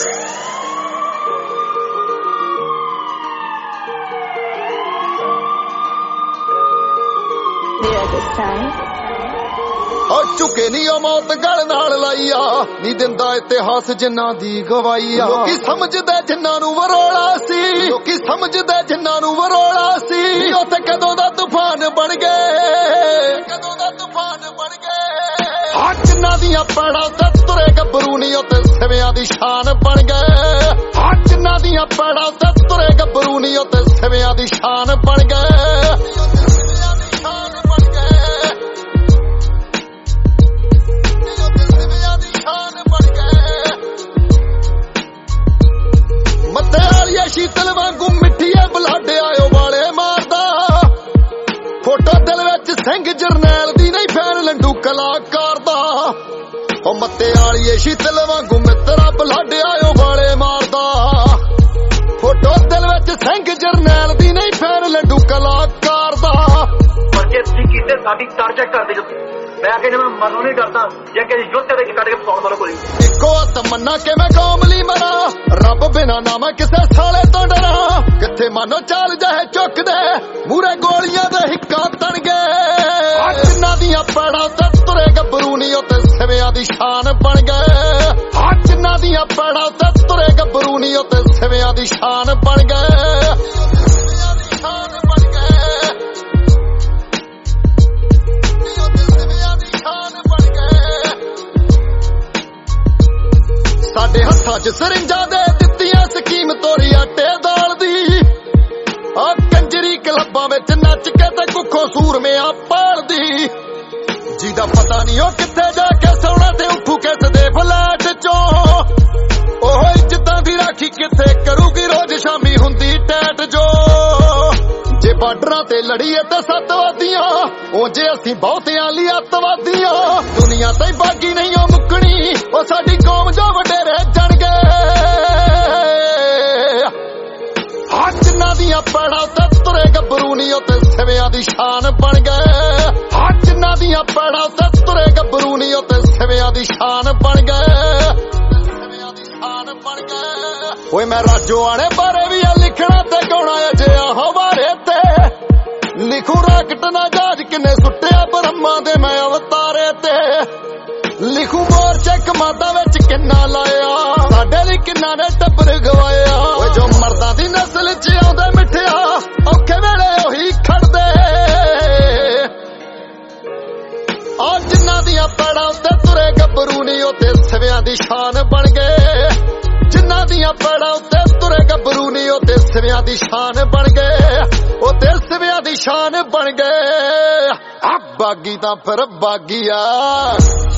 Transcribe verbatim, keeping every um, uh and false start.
चुके नी मौत गल नाल लाई आ नी दिंदा इतिहास जिन्ना दी गवाई आ लोकी समझदे जिन्ना नू वरोला सी लोकी समझदे जिन्ना नू वरोला सी उत्थे कदों दा तूफान बन गए कदों दा तूफान बन गए हां जिन्ना दियां पैड़ां ते तुरे गभरू नी उत्ते सिवियां दी शान बन गए हां जिन्ना दियां पैड़ां ते तुरे गभरू नी उत्ते सिवियां दी शान बन गए शीतल वांगू मिठिया बलाडे आयो वाले मारदा फोटो दिल विच सिंह जरनैल दी नहीं फैन लंडू कलाकार दा ओ मत्ते आलिए शीतल वांगू मित्रा बलाडे आयो वाले मारदा फोटो दिल विच सिंह जरनैल दी नहीं फैन लंडू कलाकार दा पर जे तुसीं कीते साडी टारगेट कर दे मैं आके मैं मरनों नहीं डरता जे कि युद्ध ते कट के पौण वाला कोई इको तमन्ना के मैं कौम ली मरा रब बिना ना मैं किसे साले तो डरा किथे मानो चाल जाए चुक दे मूरे गोलियां दे हिक्का तन गए जिन्ना दियां पैड़ां ते तुरे गभरू नी उत्ते सिवियां दी शान बन गए हां जिन्ना दियां पैड़ां ते तुरे गभरू नी उत्ते सिवियां दी शान बन गए साडे हत्थां च सरिंजां दे दित्तियां स्कीम तोरी आटे दाल दी आ कंजरी क्लबां विच नच के ते कुखों सूरमियां पालदी जिहदा पता नहीं ओ कित्थे जाके सौना ते उठू किस दे फ्लैट चों ओह इज्जतां दी राखी कित्थे करूगी रोज शामी हुंदी टैट जो जे बार्डरां ते लड़ीए ते सत्तवादियां ओ जे असीं बहुतियां ली अतवादियां दुनिया ते बागी नहीं ओ मुकनी ओ साडी कौम जो वडेरे जण गए हां जिन्ना दियां पैड़ां ते तुरे गभरू नी उत्ते सिवियां दी शान बन गए हां जिन्ना दियां पैड़ां ते तुरे गभरू नी उत्ते सिवियां दी शान बन गए सिवियां दी शान बन गए ओए मैं राजो आने बारे भी लिखना ते गाउणा अजे आहो बारे ते लिखू राकट ना जहाज किन्ने सुट्टिया ब्रह्मा दे मैं अवतारे ते लिखू मोर्चे कमादा विच किन्ना लाया साडे लई किन्ना ने टब्बर गवाया ओए जो मर्दां दी नस्ल च आउंदे मिठिया औखे वेले ओही खड़दे आ जिन्ना दियां पैड़ां ते तुरे गभरू नी उत्ते सिवियां दी शान बन गए जिन्ना दियां पैड़ां उत्ते तुरे गभरू नी उत्ते सिवियां दी शान बन गए उत्ते सिवियां दी शान बन गए आ बागी तां फिर बागी आ